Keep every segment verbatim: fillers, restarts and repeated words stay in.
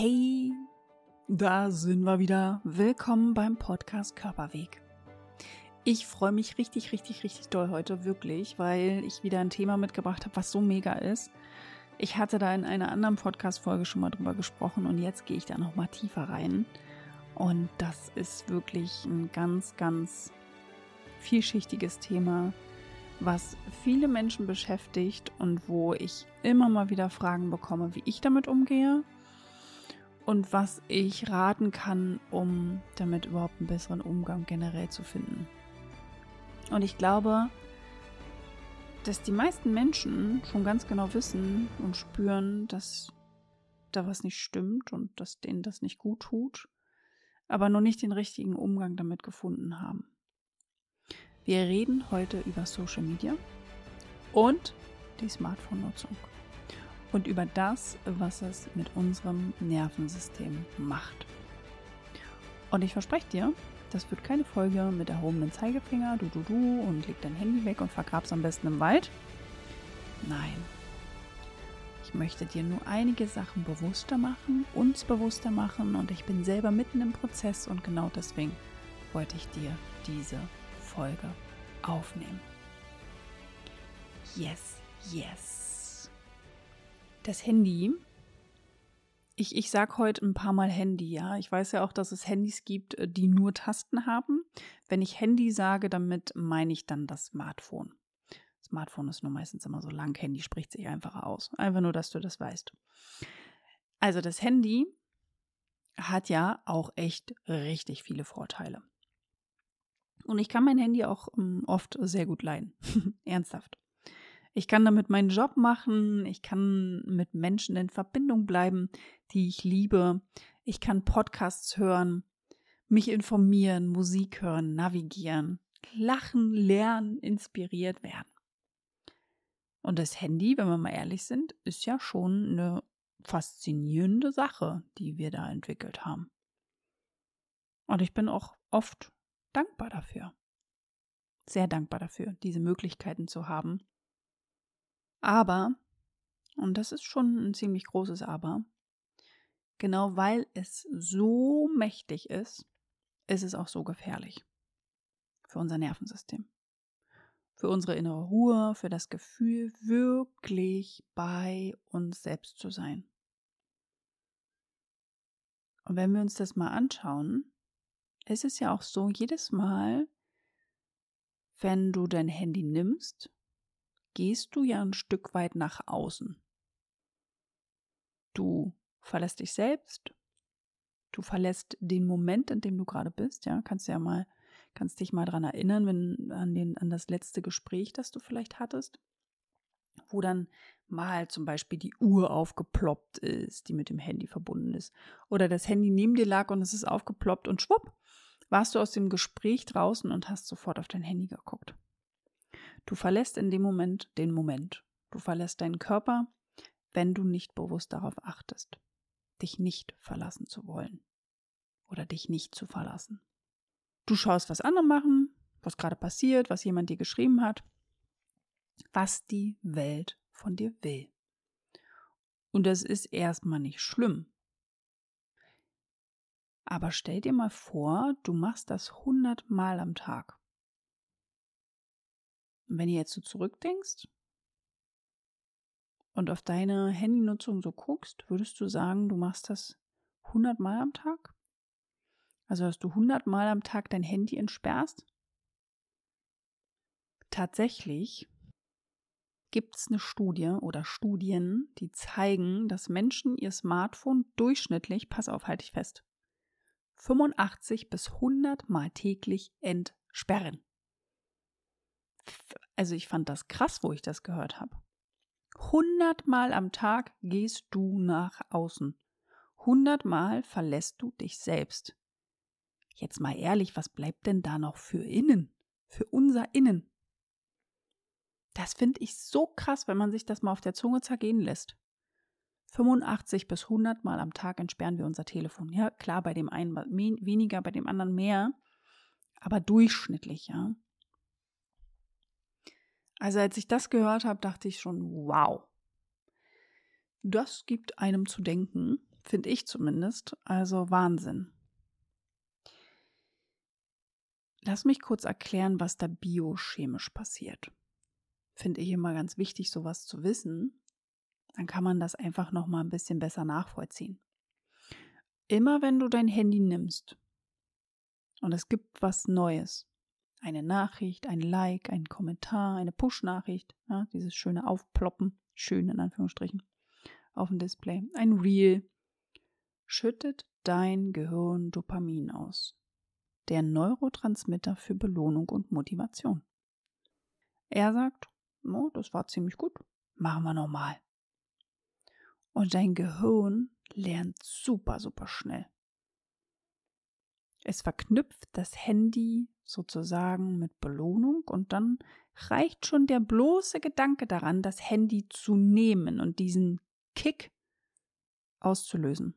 Hey, da sind wir wieder. Willkommen beim Podcast Körperweg. Ich freue mich richtig, richtig, richtig doll heute, wirklich, weil ich wieder ein Thema mitgebracht habe, was so mega ist. Ich hatte da in einer anderen Podcast-Folge schon mal drüber gesprochen und jetzt gehe ich da nochmal tiefer rein. Und das ist wirklich ein ganz, ganz vielschichtiges Thema, was viele Menschen beschäftigt und wo ich immer mal wieder Fragen bekomme, wie ich damit umgehe und was ich raten kann, um damit überhaupt einen besseren Umgang generell zu finden. Und ich glaube, dass die meisten Menschen schon ganz genau wissen und spüren, dass da was nicht stimmt und dass denen das nicht gut tut, aber noch nicht den richtigen Umgang damit gefunden haben. Wir reden heute über Social Media und die Smartphone-Nutzung und über das, was es mit unserem Nervensystem macht. Und ich verspreche dir, das wird keine Folge mit erhobenem Zeigefinger, du, du, du und leg dein Handy weg und vergrab's am besten im Wald. Nein. Ich möchte dir nur einige Sachen bewusster machen, uns bewusster machen und ich bin selber mitten im Prozess und genau deswegen wollte ich dir diese Folge aufnehmen. Yes, yes. Das Handy. Ich, ich sage heute ein paar Mal Handy, ja. Ich weiß ja auch, dass es Handys gibt, die nur Tasten haben. Wenn ich Handy sage, damit meine ich dann das Smartphone. Smartphone ist nur meistens immer so lang, Handy spricht sich einfach aus. Einfach nur, dass du das weißt. Also das Handy hat ja auch echt richtig viele Vorteile. Und ich kann mein Handy auch um, oft sehr gut leihen. Ernsthaft. Ich kann damit meinen Job machen, ich kann mit Menschen in Verbindung bleiben, die ich liebe. Ich kann Podcasts hören, mich informieren, Musik hören, navigieren, lachen, lernen, inspiriert werden. Und das Handy, wenn wir mal ehrlich sind, ist ja schon eine faszinierende Sache, die wir da entwickelt haben. Und ich bin auch oft dankbar dafür. Sehr dankbar dafür, diese Möglichkeiten zu haben. Aber, und das ist schon ein ziemlich großes Aber, genau weil es so mächtig ist, ist es auch so gefährlich für unser Nervensystem. Für unsere innere Ruhe, für das Gefühl, wirklich bei uns selbst zu sein. Und wenn wir uns das mal anschauen, ist es ja auch so, jedes Mal, wenn du dein Handy nimmst, gehst du ja ein Stück weit nach außen. Du verlässt dich selbst, du verlässt den Moment, in dem du gerade bist, ja, kannst ja mal, kannst dich mal dran erinnern, wenn an den, an das letzte Gespräch, das du vielleicht hattest, wo dann mal zum Beispiel die Uhr aufgeploppt ist, die mit dem Handy verbunden ist, oder das Handy neben dir lag und es ist aufgeploppt und schwupp, warst du aus dem Gespräch draußen und hast sofort auf dein Handy geguckt. Du verlässt in dem Moment den Moment. Du verlässt deinen Körper, wenn du nicht bewusst darauf achtest, dich nicht verlassen zu wollen oder dich nicht zu verlassen. Du schaust, was andere machen, was gerade passiert, was jemand dir geschrieben hat, was die Welt von dir will. Und das ist erstmal nicht schlimm. Aber stell dir mal vor, du machst das hundert Mal am Tag. Und wenn du jetzt so zurückdenkst und auf deine Handynutzung so guckst, würdest du sagen, du machst das hundert Mal am Tag? Also, dass du hundert Mal am Tag dein Handy entsperrst? Tatsächlich gibt es eine Studie oder Studien, die zeigen, dass Menschen ihr Smartphone durchschnittlich, pass auf, halte ich fest, fünfundachtzig bis hundert Mal täglich entsperren. Also ich fand das krass, wo ich das gehört habe. hundert Mal am Tag gehst du nach außen. hundert Mal verlässt du dich selbst. Jetzt mal ehrlich, was bleibt denn da noch für innen? Für unser Innen? Das finde ich so krass, wenn man sich das mal auf der Zunge zergehen lässt. fünfundachtzig bis hundert Mal am Tag entsperren wir unser Telefon. Ja, klar, bei dem einen weniger, bei dem anderen mehr, aber durchschnittlich, ja. Also als ich das gehört habe, dachte ich schon, wow. Das gibt einem zu denken. Finde ich zumindest. Also Wahnsinn. Lass mich kurz erklären, was da biochemisch passiert. Finde ich immer ganz wichtig, sowas zu wissen. Dann kann man das einfach nochmal ein bisschen besser nachvollziehen. Immer wenn du dein Handy nimmst und es gibt was Neues, eine Nachricht, ein Like, ein Kommentar, eine Push-Nachricht, ja, dieses schöne Aufploppen, schön in Anführungsstrichen, auf dem Display, ein Reel, schüttet dein Gehirn Dopamin aus, der Neurotransmitter für Belohnung und Motivation. Er sagt, oh, das war ziemlich gut, machen wir nochmal. Und dein Gehirn lernt super, super schnell. Es verknüpft das Handy sozusagen mit Belohnung und dann reicht schon der bloße Gedanke daran, das Handy zu nehmen und diesen Kick auszulösen.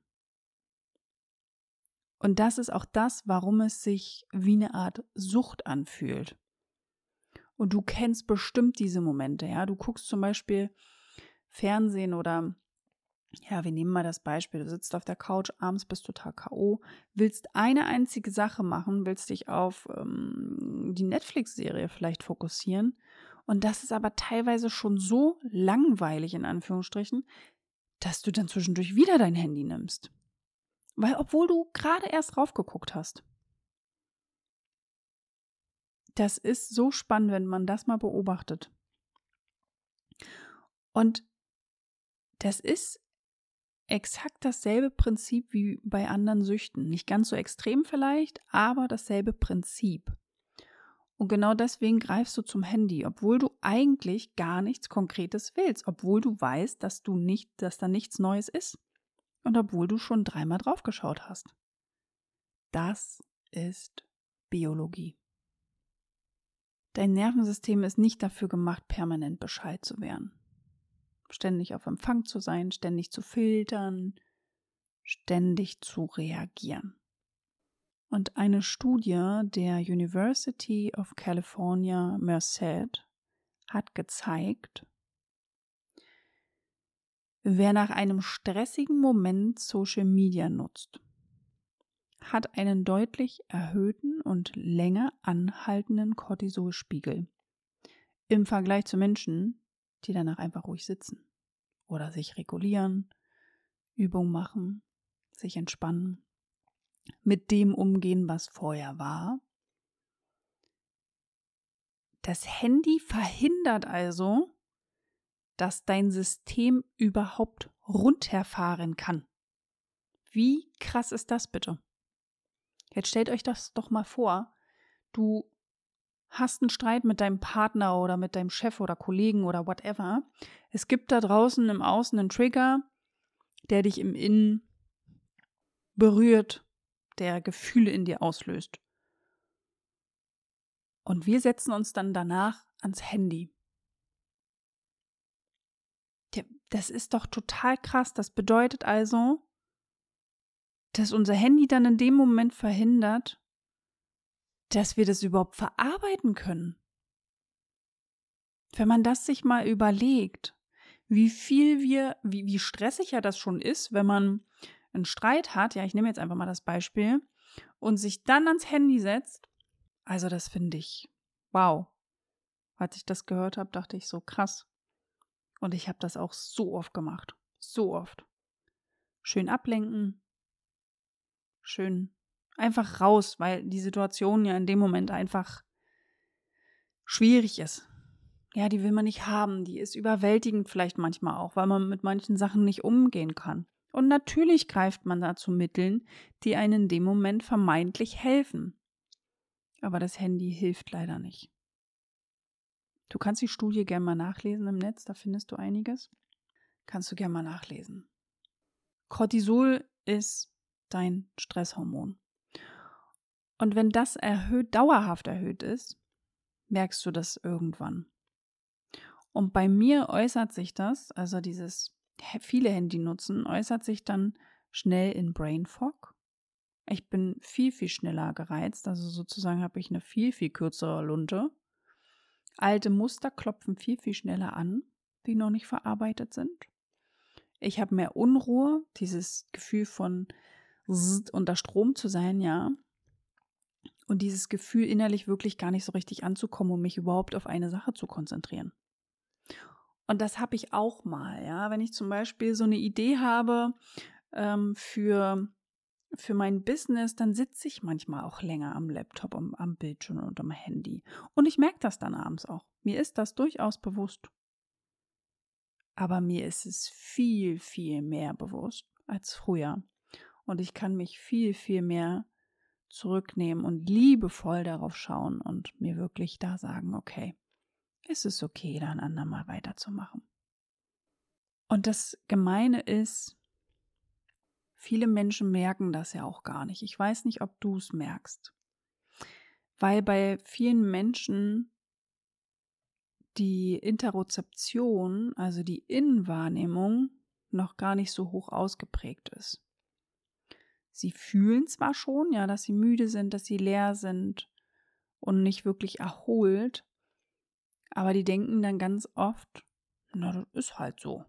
Und das ist auch das, warum es sich wie eine Art Sucht anfühlt. Und du kennst bestimmt diese Momente, ja. Du guckst zum Beispiel Fernsehen oder, ja, wir nehmen mal das Beispiel, du sitzt auf der Couch, abends bist total K O, willst eine einzige Sache machen, willst dich auf ähm, die Netflix-Serie vielleicht fokussieren. Und das ist aber teilweise schon so langweilig, in Anführungsstrichen, dass du dann zwischendurch wieder dein Handy nimmst. Weil, obwohl du gerade erst raufgeguckt hast. Das ist so spannend, wenn man das mal beobachtet. Und das ist exakt dasselbe Prinzip wie bei anderen Süchten. Nicht ganz so extrem vielleicht, aber dasselbe Prinzip. Und genau deswegen greifst du zum Handy, obwohl du eigentlich gar nichts Konkretes willst, obwohl du weißt, dass du nicht, dass da nichts Neues ist und obwohl du schon dreimal drauf geschaut hast. Das ist Biologie. Dein Nervensystem ist nicht dafür gemacht, permanent Bescheid zu werden. Ständig auf Empfang zu sein, ständig zu filtern, ständig zu reagieren. Und eine Studie der University of California, Merced hat gezeigt, wer nach einem stressigen Moment Social Media nutzt, hat einen deutlich erhöhten und länger anhaltenden Cortisolspiegel im Vergleich zu Menschen, die danach einfach ruhig sitzen oder sich regulieren, Übung machen, sich entspannen, mit dem umgehen, was vorher war. Das Handy verhindert also, dass dein System überhaupt runterfahren kann. Wie krass ist das bitte? Jetzt stellt euch das doch mal vor, du hast einen Streit mit deinem Partner oder mit deinem Chef oder Kollegen oder whatever. Es gibt da draußen im Außen einen Trigger, der dich im Innen berührt, der Gefühle in dir auslöst. Und wir setzen uns dann danach ans Handy. Das ist doch total krass. Das bedeutet also, dass unser Handy dann in dem Moment verhindert, dass wir das überhaupt verarbeiten können. Wenn man das sich mal überlegt, wie viel wir, wie, wie stressig ja das schon ist, wenn man einen Streit hat, ja, ich nehme jetzt einfach mal das Beispiel, und sich dann ans Handy setzt, also das finde ich, wow. Als ich das gehört habe, dachte ich so, krass. Und ich habe das auch so oft gemacht, so oft. Schön ablenken, schön einfach raus, weil die Situation ja in dem Moment einfach schwierig ist. Ja, die will man nicht haben, die ist überwältigend vielleicht manchmal auch, weil man mit manchen Sachen nicht umgehen kann. Und natürlich greift man da zu Mitteln, die einem in dem Moment vermeintlich helfen. Aber das Handy hilft leider nicht. Du kannst die Studie gerne mal nachlesen im Netz, da findest du einiges. Kannst du gerne mal nachlesen. Cortisol ist dein Stresshormon. Und wenn das erhöht, dauerhaft erhöht ist, merkst du das irgendwann. Und bei mir äußert sich das, also dieses viele Handy nutzen, äußert sich dann schnell in Brain Fog. Ich bin viel, viel schneller gereizt, also sozusagen habe ich eine viel, viel kürzere Lunte. Alte Muster klopfen viel, viel schneller an, die noch nicht verarbeitet sind. Ich habe mehr Unruhe, dieses Gefühl von unter Strom zu sein, ja. Und dieses Gefühl, innerlich wirklich gar nicht so richtig anzukommen, um mich überhaupt auf eine Sache zu konzentrieren. Und das habe ich auch mal, ja. Wenn ich zum Beispiel so eine Idee habe ähm, für, für mein Business, dann sitze ich manchmal auch länger am Laptop, am, am Bildschirm und am Handy. Und ich merke das dann abends auch. Mir ist das durchaus bewusst. Aber mir ist es viel, viel mehr bewusst als früher. Und ich kann mich viel, viel mehr zurücknehmen und liebevoll darauf schauen und mir wirklich da sagen, okay, es ist okay, da ein andermal weiterzumachen. Und das Gemeine ist, viele Menschen merken das ja auch gar nicht. Ich weiß nicht, ob du es merkst. Weil bei vielen Menschen die Interozeption, also die Innenwahrnehmung, noch gar nicht so hoch ausgeprägt ist. Sie fühlen zwar schon, ja, dass sie müde sind, dass sie leer sind und nicht wirklich erholt, aber die denken dann ganz oft, na, das ist halt so.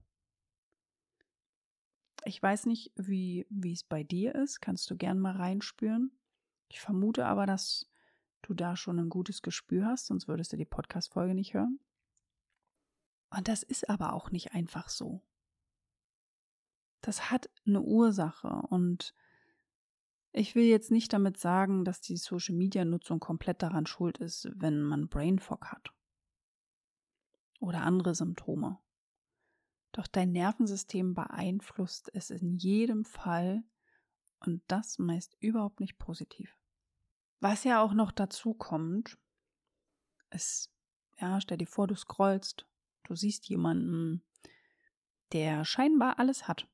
Ich weiß nicht, wie, wie es bei dir ist, kannst du gern mal reinspüren. Ich vermute aber, dass du da schon ein gutes Gespür hast, sonst würdest du die Podcast-Folge nicht hören. Und das ist aber auch nicht einfach so. Das hat eine Ursache und ich will jetzt nicht damit sagen, dass die Social-Media-Nutzung komplett daran schuld ist, wenn man Brain Fog hat oder andere Symptome. Doch dein Nervensystem beeinflusst es in jedem Fall und das meist überhaupt nicht positiv. Was ja auch noch dazu kommt, ist, ja, stell dir vor, du scrollst, du siehst jemanden, der scheinbar alles hat,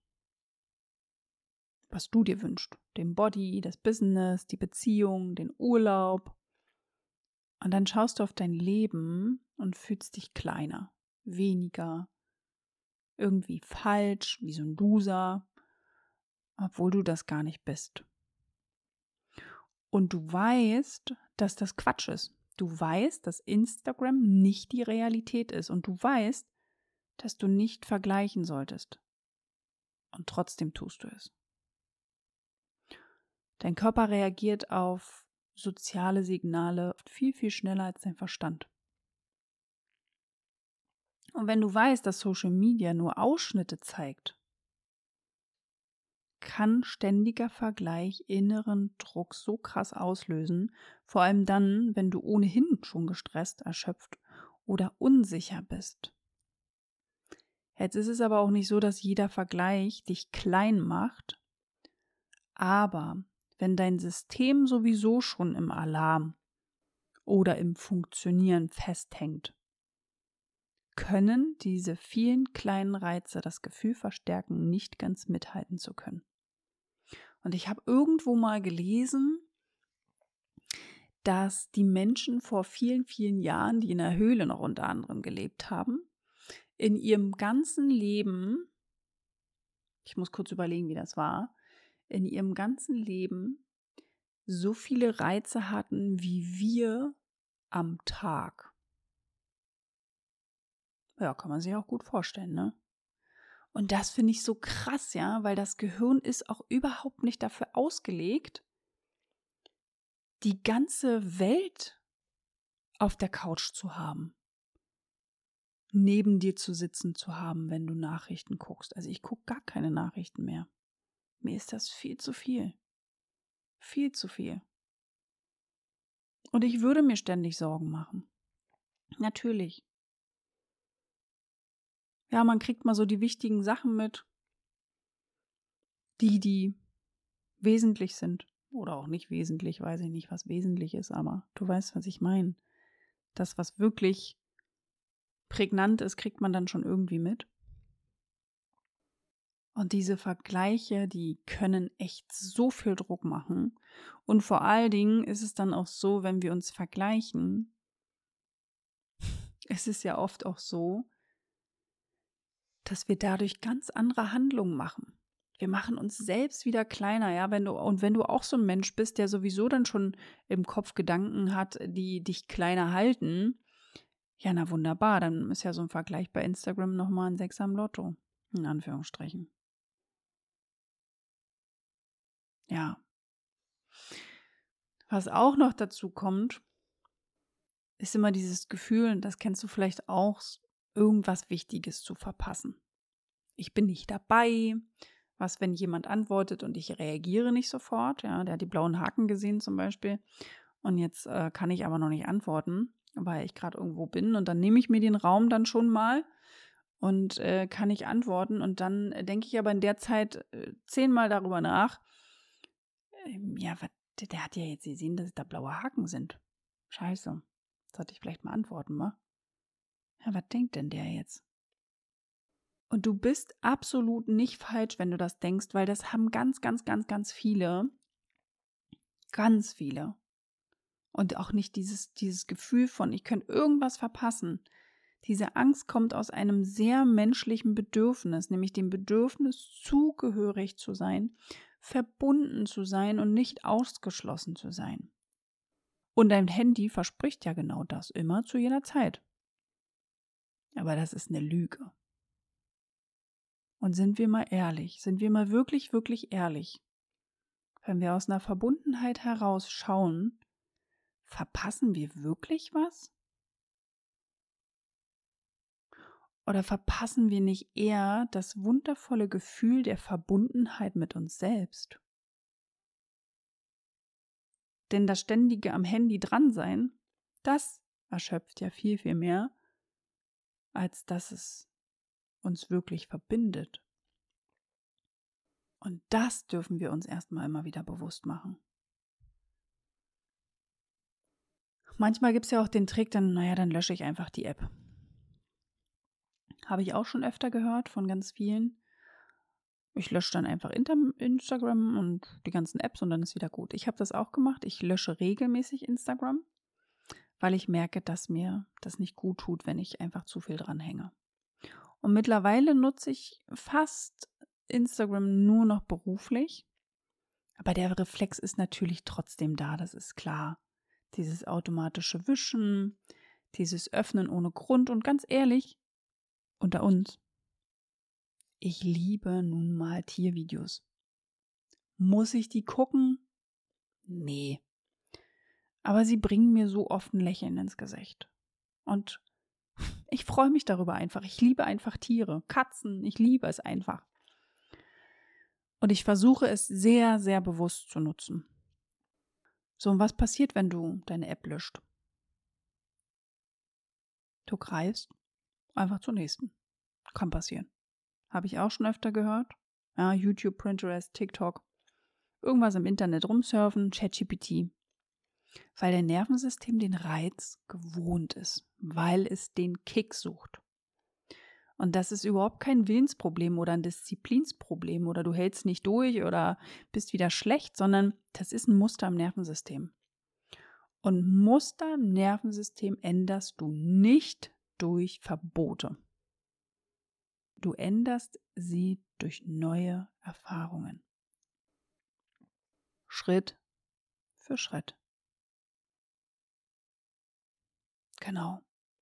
was du dir wünschst. Den Body, das Business, die Beziehung, den Urlaub. Und dann schaust du auf dein Leben und fühlst dich kleiner, weniger, irgendwie falsch, wie so ein Loser, obwohl du das gar nicht bist. Und du weißt, dass das Quatsch ist. Du weißt, dass Instagram nicht die Realität ist. Und du weißt, dass du nicht vergleichen solltest. Und trotzdem tust du es. Dein Körper reagiert auf soziale Signale viel, viel schneller als dein Verstand. Und wenn du weißt, dass Social Media nur Ausschnitte zeigt, kann ständiger Vergleich inneren Druck so krass auslösen, vor allem dann, wenn du ohnehin schon gestresst, erschöpft oder unsicher bist. Jetzt ist es aber auch nicht so, dass jeder Vergleich dich klein macht, aber wenn dein System sowieso schon im Alarm oder im Funktionieren festhängt, können diese vielen kleinen Reize das Gefühl verstärken, nicht ganz mithalten zu können. Und ich habe irgendwo mal gelesen, dass die Menschen vor vielen, vielen Jahren, die in der Höhle noch unter anderem gelebt haben, in ihrem ganzen Leben, ich muss kurz überlegen, wie das war, in ihrem ganzen Leben so viele Reize hatten wie wir am Tag. Ja, kann man sich auch gut vorstellen, ne? Und das finde ich so krass, ja, weil das Gehirn ist auch überhaupt nicht dafür ausgelegt, die ganze Welt auf der Couch zu haben. Neben dir zu sitzen zu haben, wenn du Nachrichten guckst. Also ich gucke gar keine Nachrichten mehr. Mir ist das viel zu viel. Viel zu viel. Und ich würde mir ständig Sorgen machen. Natürlich. Ja, man kriegt mal so die wichtigen Sachen mit. Die, die wesentlich sind. Oder auch nicht wesentlich, weiß ich nicht, was wesentlich ist, aber du weißt, was ich meine. Das, was wirklich prägnant ist, kriegt man dann schon irgendwie mit. Und diese Vergleiche, die können echt so viel Druck machen. Und vor allen Dingen ist es dann auch so, wenn wir uns vergleichen, es ist ja oft auch so, dass wir dadurch ganz andere Handlungen machen. Wir machen uns selbst wieder kleiner, ja, wenn du, und wenn du auch so ein Mensch bist, der sowieso dann schon im Kopf Gedanken hat, die dich kleiner halten, ja, na wunderbar, dann ist ja so ein Vergleich bei Instagram nochmal ein Sechser im Lotto. In Anführungsstrichen. Ja. Was auch noch dazu kommt, ist immer dieses Gefühl, und das kennst du vielleicht auch, irgendwas Wichtiges zu verpassen. Ich bin nicht dabei. Was, wenn jemand antwortet und ich reagiere nicht sofort? Ja, der hat die blauen Haken gesehen zum Beispiel. Und jetzt äh, kann ich aber noch nicht antworten, weil ich gerade irgendwo bin. Und dann nehme ich mir den Raum dann schon mal und äh, kann nicht antworten. Und dann äh, denke ich aber in der Zeit äh, zehnmal darüber nach. Ähm, ja, wat, der, der hat ja jetzt gesehen, dass da blaue Haken sind. Scheiße. Sollte ich vielleicht mal antworten, wa? Ja, was denkt denn der jetzt? Und du bist absolut nicht falsch, wenn du das denkst, weil das haben ganz, ganz, ganz, ganz viele. Ganz viele. Und auch nicht dieses, dieses Gefühl von, ich könnte irgendwas verpassen. Diese Angst kommt aus einem sehr menschlichen Bedürfnis, nämlich dem Bedürfnis, zugehörig zu sein, verbunden zu sein und nicht ausgeschlossen zu sein. Und dein Handy verspricht ja genau das, immer zu jeder Zeit. Aber das ist eine Lüge. Und sind wir mal ehrlich, sind wir mal wirklich, wirklich ehrlich, wenn wir aus einer Verbundenheit heraus schauen, verpassen wir wirklich was? Oder verpassen wir nicht eher das wundervolle Gefühl der Verbundenheit mit uns selbst? Denn das ständige am Handy dran sein, das erschöpft ja viel, viel mehr, als dass es uns wirklich verbindet. Und das dürfen wir uns erstmal immer wieder bewusst machen. Manchmal gibt es ja auch den Trick, dann, naja, dann lösche ich einfach die App. Habe ich auch schon öfter gehört von ganz vielen. Ich lösche dann einfach Instagram und die ganzen Apps und dann ist wieder gut. Ich habe das auch gemacht. Ich lösche regelmäßig Instagram, weil ich merke, dass mir das nicht gut tut, wenn ich einfach zu viel dran hänge. Und mittlerweile nutze ich fast Instagram nur noch beruflich. Aber der Reflex ist natürlich trotzdem da, das ist klar. Dieses automatische Wischen, dieses Öffnen ohne Grund und ganz ehrlich, unter uns, ich liebe nun mal Tiervideos. Muss ich die gucken? Nee. Aber sie bringen mir so oft ein Lächeln ins Gesicht. Und ich freue mich darüber einfach. Ich liebe einfach Tiere, Katzen, ich liebe es einfach. Und ich versuche es sehr, sehr bewusst zu nutzen. So, und was passiert, wenn du deine App löscht? Du greifst einfach zur nächsten. Kann passieren. Habe ich auch schon öfter gehört. Ja, YouTube, Pinterest, TikTok. Irgendwas im Internet rumsurfen, ChatGPT. Weil dein Nervensystem den Reiz gewohnt ist. Weil es den Kick sucht. Und das ist überhaupt kein Willensproblem oder ein Disziplinsproblem oder du hältst nicht durch oder bist wieder schlecht, sondern das ist ein Muster im Nervensystem. Und Muster im Nervensystem änderst du nicht durch Verbote. Du änderst sie durch neue Erfahrungen. Schritt für Schritt. Genau.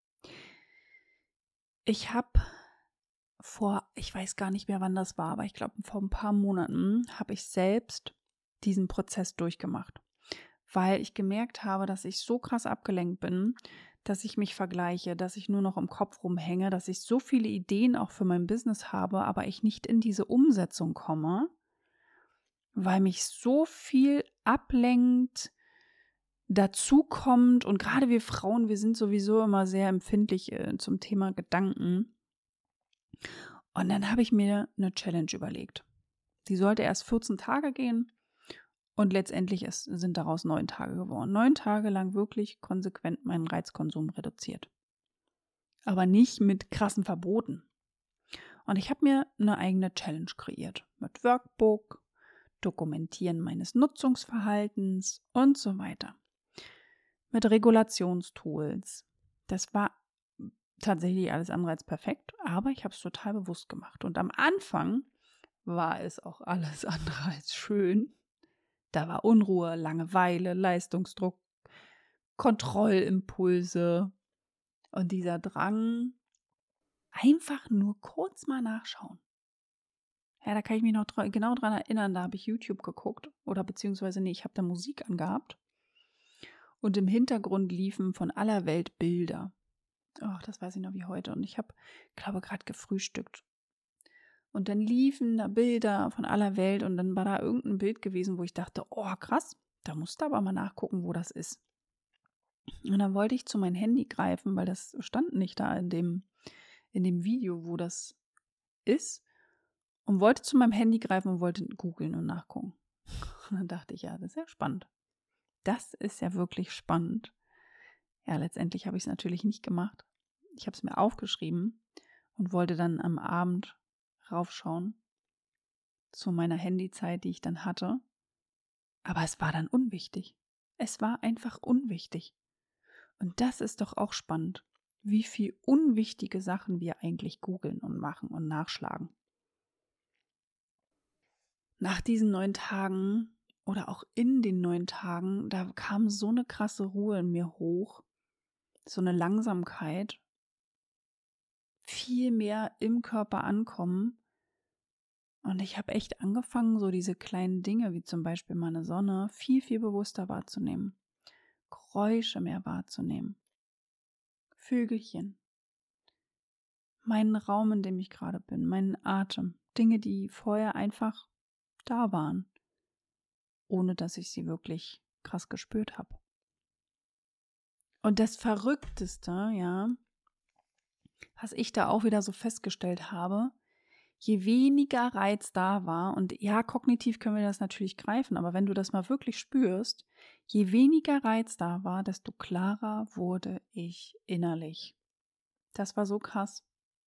Ich habe vor, ich weiß gar nicht mehr, wann das war, aber ich glaube, vor ein paar Monaten habe ich selbst diesen Prozess durchgemacht, weil ich gemerkt habe, dass ich so krass abgelenkt bin, dass ich mich vergleiche, dass ich nur noch im Kopf rumhänge, dass ich so viele Ideen auch für mein Business habe, aber ich nicht in diese Umsetzung komme, weil mich so viel ablenkt, dazu kommt und gerade wir Frauen, wir sind sowieso immer sehr empfindlich äh, zum Thema Gedanken. Und dann habe ich mir eine Challenge überlegt. Die sollte erst vierzehn Tage gehen und letztendlich ist, sind daraus neun Tage geworden. Neun Tage lang wirklich konsequent meinen Reizkonsum reduziert. Aber nicht mit krassen Verboten. Und ich habe mir eine eigene Challenge kreiert. Mit Workbook, Dokumentieren meines Nutzungsverhaltens und so weiter. Mit Regulationstools. Das war tatsächlich alles andere als perfekt, aber ich habe es total bewusst gemacht. Und am Anfang war es auch alles andere als schön. Da war Unruhe, Langeweile, Leistungsdruck, Kontrollimpulse und dieser Drang, einfach nur kurz mal nachschauen. Ja, da kann ich mich noch dra- genau dran erinnern, da habe ich YouTube geguckt oder beziehungsweise, nee, ich habe da Musik angehabt und im Hintergrund liefen von aller Welt Bilder. Ach, das weiß ich noch wie heute. Und ich habe, glaube gerade gefrühstückt. Und dann liefen da Bilder von aller Welt und dann war da irgendein Bild gewesen, wo ich dachte, oh krass, da musst du aber mal nachgucken, wo das ist. Und dann wollte ich zu meinem Handy greifen, weil das stand nicht da in dem, in dem Video, wo das ist. Und wollte zu meinem Handy greifen und wollte googeln und nachgucken. Und dann dachte ich, ja, das ist ja spannend. Das ist ja wirklich spannend. Ja, letztendlich habe ich es natürlich nicht gemacht. Ich habe es mir aufgeschrieben und wollte dann am Abend raufschauen zu meiner Handyzeit, die ich dann hatte. Aber es war dann unwichtig. Es war einfach unwichtig. Und das ist doch auch spannend, wie viel unwichtige Sachen wir eigentlich googeln und machen und nachschlagen. Nach diesen neun Tagen oder auch in den neun Tagen, da kam so eine krasse Ruhe in mir hoch, so eine Langsamkeit, viel mehr im Körper ankommen. Und ich habe echt angefangen, so diese kleinen Dinge, wie zum Beispiel meine Sonne, viel, viel bewusster wahrzunehmen. Geräusche mehr wahrzunehmen. Vögelchen. Meinen Raum, in dem ich gerade bin, meinen Atem. Dinge, die vorher einfach da waren, ohne dass ich sie wirklich krass gespürt habe. Und das Verrückteste, ja, was ich da auch wieder so festgestellt habe, je weniger Reiz da war, und ja, kognitiv können wir das natürlich greifen, aber wenn du das mal wirklich spürst, je weniger Reiz da war, desto klarer wurde ich innerlich. Das war so krass.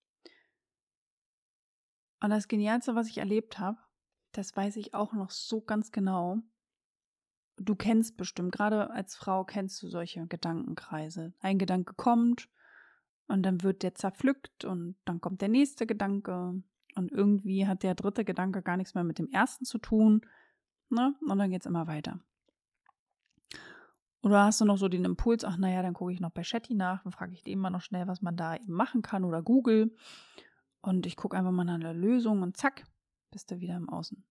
Und das Genialste, was ich erlebt habe, das weiß ich auch noch so ganz genau. Du kennst bestimmt, gerade als Frau kennst du solche Gedankenkreise. Ein Gedanke kommt und dann wird der zerpflückt und dann kommt der nächste Gedanke und irgendwie hat der dritte Gedanke gar nichts mehr mit dem ersten zu tun, ne? Und dann geht es immer weiter. Oder hast du noch so den Impuls, ach naja, dann gucke ich noch bei Chatty nach, dann frage ich den mal noch schnell, was man da eben machen kann oder Google. Und ich gucke einfach mal nach einer Lösung und zack, bist du wieder im Außen.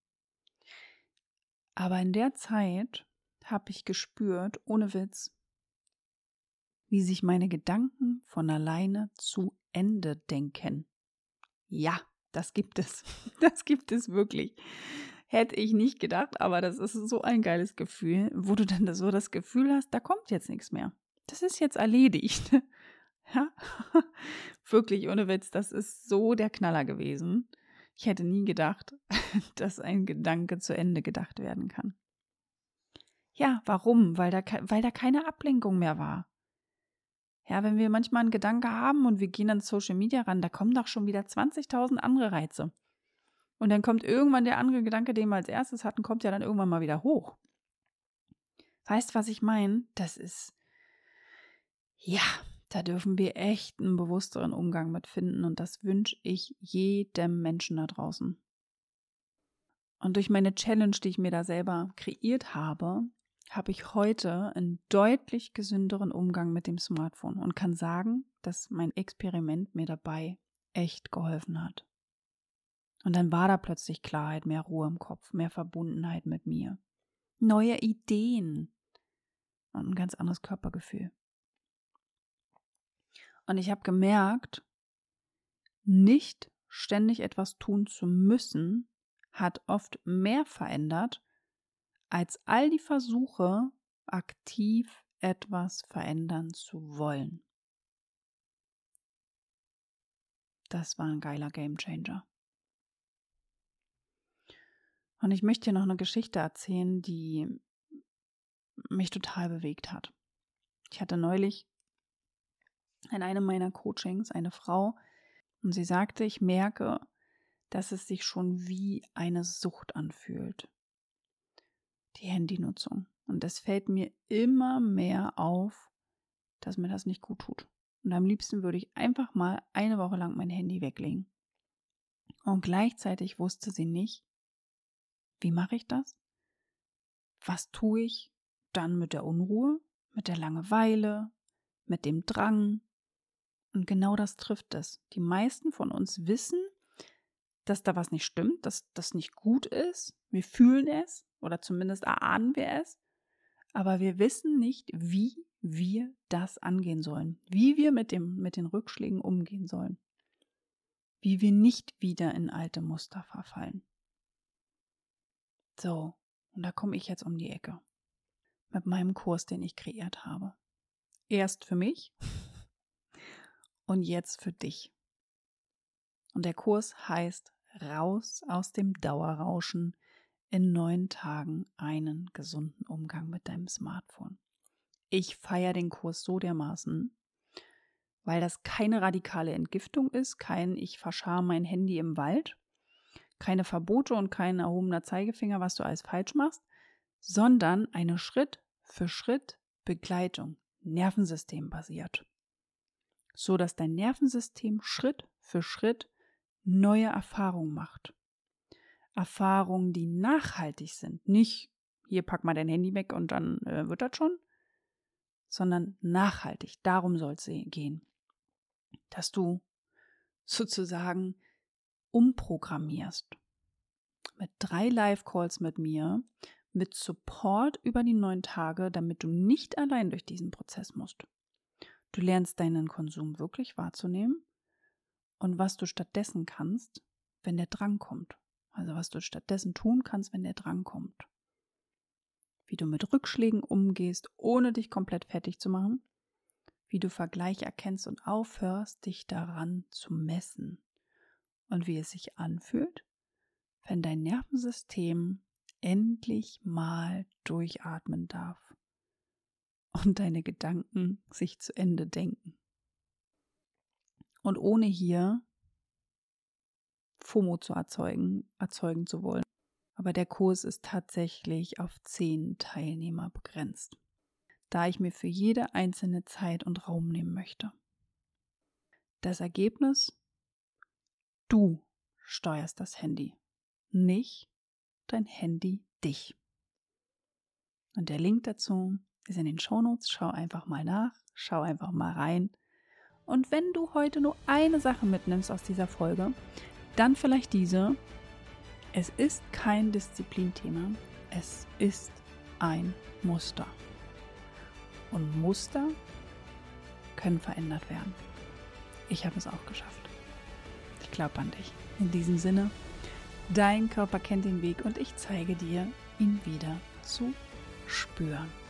Aber in der Zeit habe ich gespürt, ohne Witz, wie sich meine Gedanken von alleine zu Ende denken. Ja, das gibt es. Das gibt es wirklich. Hätte ich nicht gedacht, aber das ist so ein geiles Gefühl, wo du dann so das Gefühl hast, da kommt jetzt nichts mehr. Das ist jetzt erledigt. Ja, wirklich ohne Witz, das ist so der Knaller gewesen. Ich hätte nie gedacht, dass ein Gedanke zu Ende gedacht werden kann. Ja, warum? Weil da, weil da keine Ablenkung mehr war. Ja, wenn wir manchmal einen Gedanke haben und wir gehen an Social Media ran, da kommen doch schon wieder zwanzigtausend andere Reize. Und dann kommt irgendwann der andere Gedanke, den wir als erstes hatten, kommt ja dann irgendwann mal wieder hoch. Weißt, was ich meine? Das ist, ja, da dürfen wir echt einen bewussteren Umgang mit finden und das wünsche ich jedem Menschen da draußen. Und durch meine Challenge, die ich mir da selber kreiert habe, habe ich heute einen deutlich gesünderen Umgang mit dem Smartphone und kann sagen, dass mein Experiment mir dabei echt geholfen hat. Und dann war da plötzlich Klarheit, mehr Ruhe im Kopf, mehr Verbundenheit mit mir, neue Ideen und ein ganz anderes Körpergefühl. Und ich habe gemerkt, nicht ständig etwas tun zu müssen, hat oft mehr verändert, als all die Versuche, aktiv etwas verändern zu wollen. Das war ein geiler Gamechanger. Und ich möchte dir noch eine Geschichte erzählen, die mich total bewegt hat. Ich hatte neulich in einem meiner Coachings eine Frau und sie sagte, ich merke, dass es sich schon wie eine Sucht anfühlt, die Handynutzung. Und es fällt mir immer mehr auf, dass mir das nicht gut tut. Und am liebsten würde ich einfach mal eine Woche lang mein Handy weglegen. Und gleichzeitig wusste sie nicht, wie mache ich das? Was tue ich dann mit der Unruhe, mit der Langeweile, mit dem Drang? Und genau das trifft es. Die meisten von uns wissen, dass da was nicht stimmt, dass das nicht gut ist. Wir fühlen es oder zumindest erahnen wir es, aber wir wissen nicht, wie wir das angehen sollen, wie wir mit dem, mit den Rückschlägen umgehen sollen, wie wir nicht wieder in alte Muster verfallen. So, und da komme ich jetzt um die Ecke mit meinem Kurs, den ich kreiert habe. Erst für mich und jetzt für dich. Und der Kurs heißt Raus aus dem Dauerrauschen, in neun Tagen einen gesunden Umgang mit deinem Smartphone. Ich feiere den Kurs so dermaßen, weil das keine radikale Entgiftung ist, kein ich verscharre mein Handy im Wald, keine Verbote und kein erhobener Zeigefinger, was du alles falsch machst, sondern eine Schritt für Schritt Begleitung, Nervensystem basiert, so dass dein Nervensystem Schritt für Schritt neue Erfahrungen macht. Erfahrungen, die nachhaltig sind. Nicht, hier pack mal dein Handy weg und dann äh, wird das schon, sondern nachhaltig. Darum soll es gehen. Dass du sozusagen umprogrammierst. Mit drei Live-Calls mit mir, mit Support über die neun Tage, damit du nicht allein durch diesen Prozess musst. Du lernst deinen Konsum wirklich wahrzunehmen und was du stattdessen kannst, wenn der Drang kommt. Also was du stattdessen tun kannst, wenn der Drang kommt. Wie du mit Rückschlägen umgehst, ohne dich komplett fertig zu machen. Wie du Vergleich erkennst und aufhörst, dich daran zu messen. Und wie es sich anfühlt, wenn dein Nervensystem endlich mal durchatmen darf und deine Gedanken sich zu Ende denken. Und ohne hier FOMO zu erzeugen, erzeugen zu wollen. Aber der Kurs ist tatsächlich auf zehn Teilnehmer begrenzt, da ich mir für jede einzelne Zeit und Raum nehmen möchte. Das Ergebnis? Du steuerst das Handy, nicht dein Handy dich. Und der Link dazu ist in den Shownotes. Schau einfach mal nach, schau einfach mal rein. Und wenn du heute nur eine Sache mitnimmst aus dieser Folge, dann vielleicht diese: Es ist kein Disziplinthema, es ist ein Muster. Und Muster können verändert werden. Ich habe es auch geschafft. Ich glaube an dich. In diesem Sinne, dein Körper kennt den Weg und ich zeige dir, ihn wieder zu spüren.